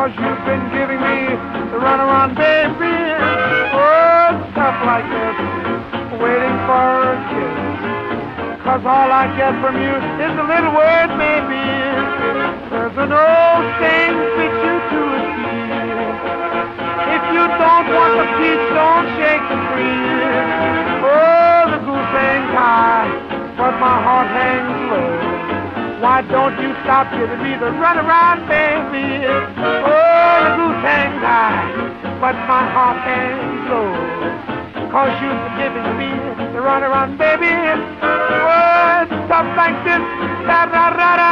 'cause you've been giving me the runaround, baby. Oh, stuff like this, waiting for a kiss. 'Cause all I get from you is a little word, baby. There's an old saying fits you to a T. If you don't want the peach, don't shake the tree. Oh, the goose hangs high, but my heart hangs low. Why don't you stop giving me the runaround, baby? Oh, the goose hangs high, but my heart hangs low. 'Cause you've been giving me the runaround, baby. Oh, stuff like this, da-da-da-da,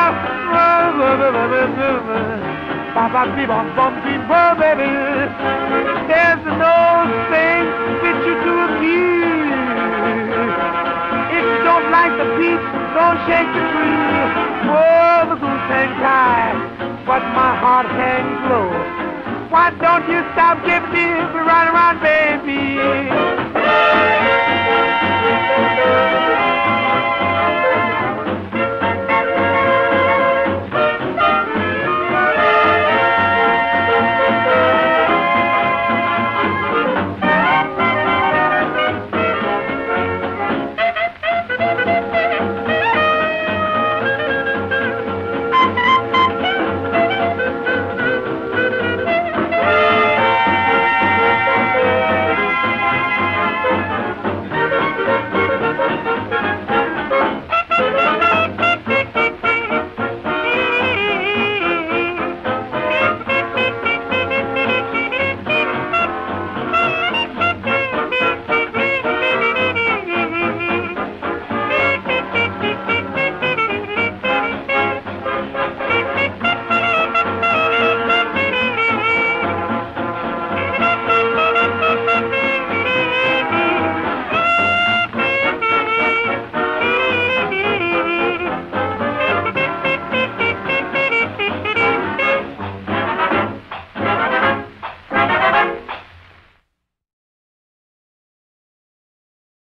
ba-ba-bee-bum-bum-bee-bo, baby. There's an old saying, fit you to a key. If you don't like the peach, don't shake the tree. Oh, the goose hangs high, but my heart hangs low. Why don't you stop giving me the runaround, baby?